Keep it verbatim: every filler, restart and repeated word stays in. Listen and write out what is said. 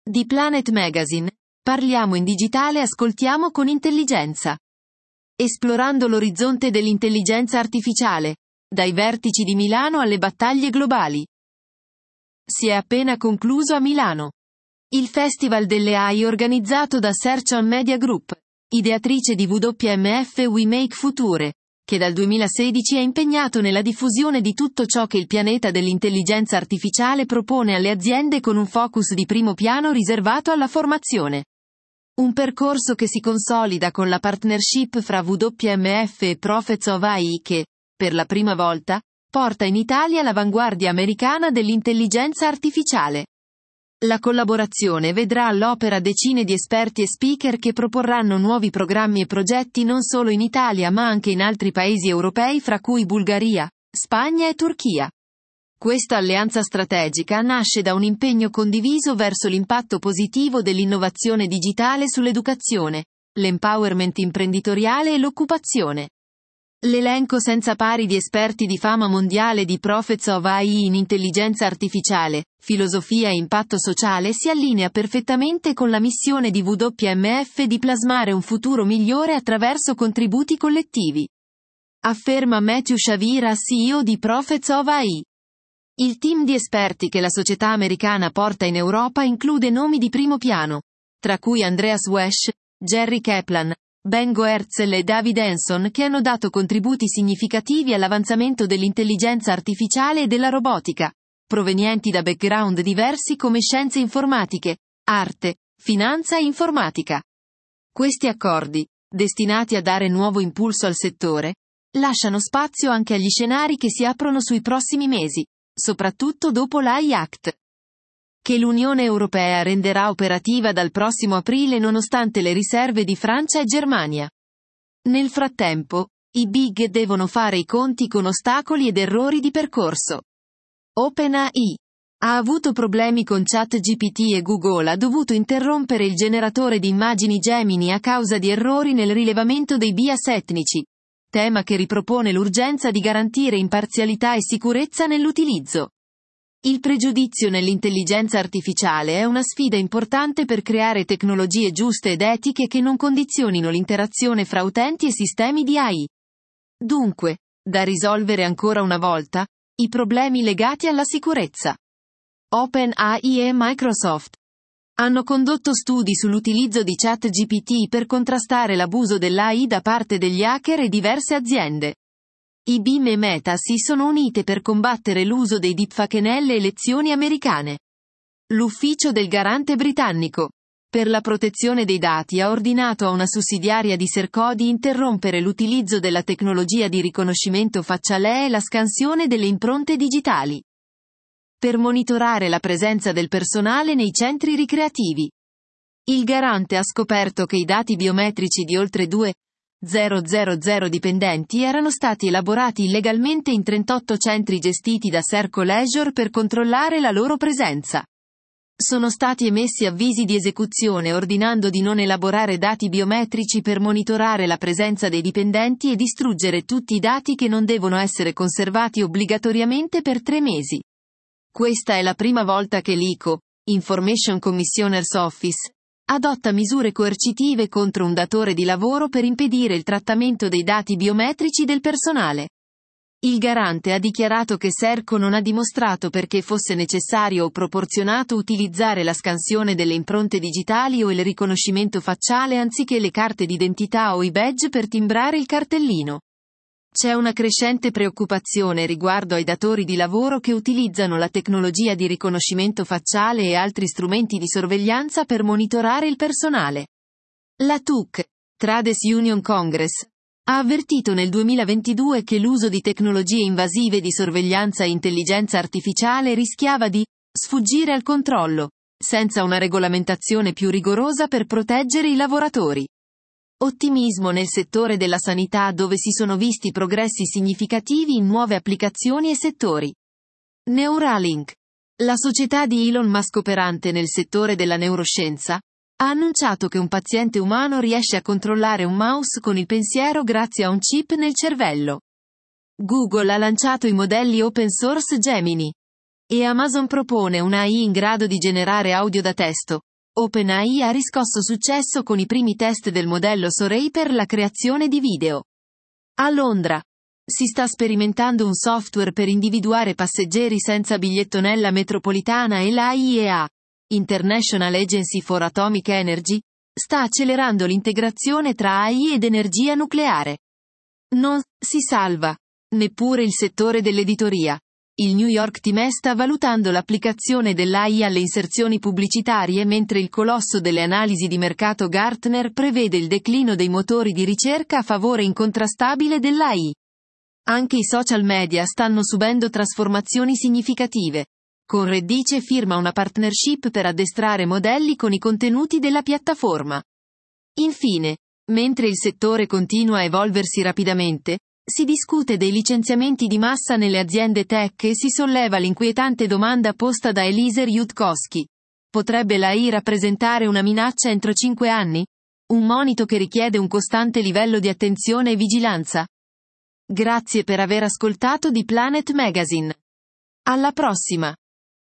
Di Planet Magazine, parliamo in digitale, ascoltiamo con intelligenza. Esplorando l'orizzonte dell'intelligenza artificiale, dai vertici di Milano alle battaglie globali. Si è appena concluso a Milano il Festival delle A I organizzato da Search on Media Group, ideatrice di W M F We Make Future, che dal duemilasedici è impegnato nella diffusione di tutto ciò che il pianeta dell'intelligenza artificiale propone alle aziende, con un focus di primo piano riservato alla formazione. Un percorso che si consolida con la partnership fra W M F e Prophets of A I che, per la prima volta, porta in Italia l'avanguardia americana dell'intelligenza artificiale. La collaborazione vedrà all'opera decine di esperti e speaker che proporranno nuovi programmi e progetti non solo in Italia ma anche in altri paesi europei, fra cui Bulgaria, Spagna e Turchia. Questa alleanza strategica nasce da un impegno condiviso verso l'impatto positivo dell'innovazione digitale sull'educazione, l'empowerment imprenditoriale e l'occupazione. L'elenco senza pari di esperti di fama mondiale di Prophets of A I in intelligenza artificiale, filosofia e impatto sociale si allinea perfettamente con la missione di W M F di plasmare un futuro migliore attraverso contributi collettivi. Afferma Matthew Shavira, C E O di Prophets of A I. Il team di esperti che la società americana porta in Europa include nomi di primo piano, tra cui Andreas Wesch, Jerry Kaplan, Ben Goertzel e David Hanson, che hanno dato contributi significativi all'avanzamento dell'intelligenza artificiale e della robotica, provenienti da background diversi come scienze informatiche, arte, finanza e informatica. Questi accordi, destinati a dare nuovo impulso al settore, lasciano spazio anche agli scenari che si aprono sui prossimi mesi, soprattutto dopo l'A I Act, che l'Unione Europea renderà operativa dal prossimo aprile nonostante le riserve di Francia e Germania. Nel frattempo, i big devono fare i conti con ostacoli ed errori di percorso. OpenAI ha avuto problemi con ChatGPT e Google ha dovuto interrompere il generatore di immagini Gemini a causa di errori nel rilevamento dei bias etnici, tema che ripropone l'urgenza di garantire imparzialità e sicurezza nell'utilizzo. Il pregiudizio nell'intelligenza artificiale è una sfida importante per creare tecnologie giuste ed etiche che non condizionino l'interazione fra utenti e sistemi di A I. Dunque, da risolvere ancora una volta, i problemi legati alla sicurezza. OpenAI e Microsoft hanno condotto studi sull'utilizzo di ChatGPT per contrastare l'abuso dell'A I da parte degli hacker e diverse aziende. I B I M e Meta si sono unite per combattere l'uso dei deepfake nelle elezioni americane. L'ufficio del garante britannico per la protezione dei dati ha ordinato a una sussidiaria di Serco di interrompere l'utilizzo della tecnologia di riconoscimento facciale e la scansione delle impronte digitali per monitorare la presenza del personale nei centri ricreativi. Il garante ha scoperto che i dati biometrici di oltre duemila dipendenti erano stati elaborati illegalmente in trentotto centri gestiti da Serco Leisure per controllare la loro presenza. Sono stati emessi avvisi di esecuzione ordinando di non elaborare dati biometrici per monitorare la presenza dei dipendenti e distruggere tutti i dati che non devono essere conservati obbligatoriamente per tre mesi. Questa è la prima volta che l'I C O, Information Commissioner's Office, adotta misure coercitive contro un datore di lavoro per impedire il trattamento dei dati biometrici del personale. Il garante ha dichiarato che Serco non ha dimostrato perché fosse necessario o proporzionato utilizzare la scansione delle impronte digitali o il riconoscimento facciale anziché le carte d'identità o i badge per timbrare il cartellino. C'è una crescente preoccupazione riguardo ai datori di lavoro che utilizzano la tecnologia di riconoscimento facciale e altri strumenti di sorveglianza per monitorare il personale. La T U C, Trades Union Congress, ha avvertito nel duemilaventidue che l'uso di tecnologie invasive di sorveglianza e intelligenza artificiale rischiava di sfuggire al controllo, senza una regolamentazione più rigorosa per proteggere i lavoratori. Ottimismo nel settore della sanità, dove si sono visti progressi significativi in nuove applicazioni e settori. Neuralink, la società di Elon Musk operante nel settore della neuroscienza, ha annunciato che un paziente umano riesce a controllare un mouse con il pensiero grazie a un chip nel cervello. Google ha lanciato i modelli open source Gemini. E Amazon propone una A I in grado di generare audio da testo, OpenAI ha riscosso successo con i primi test del modello Sorey per la creazione di video. A Londra. Si sta sperimentando un software per individuare passeggeri senza biglietto nella metropolitana e la I E A, International Agency for Atomic Energy, sta accelerando l'integrazione tra A I ed energia nucleare. Non si salva neppure il settore dell'editoria. Il New York Times sta valutando l'applicazione dell'A I alle inserzioni pubblicitarie mentre il colosso delle analisi di mercato Gartner prevede il declino dei motori di ricerca a favore incontrastabile dell'A I. Anche i social media stanno subendo trasformazioni significative. Con Redice firma una partnership per addestrare modelli con i contenuti della piattaforma. Infine, mentre il settore continua a evolversi rapidamente, si discute dei licenziamenti di massa nelle aziende tech e si solleva l'inquietante domanda posta da Eliezer Yudkowsky. Potrebbe l'A I rappresentare una minaccia entro cinque anni? Un monito che richiede un costante livello di attenzione e vigilanza? Grazie per aver ascoltato di Planet Magazine. Alla prossima!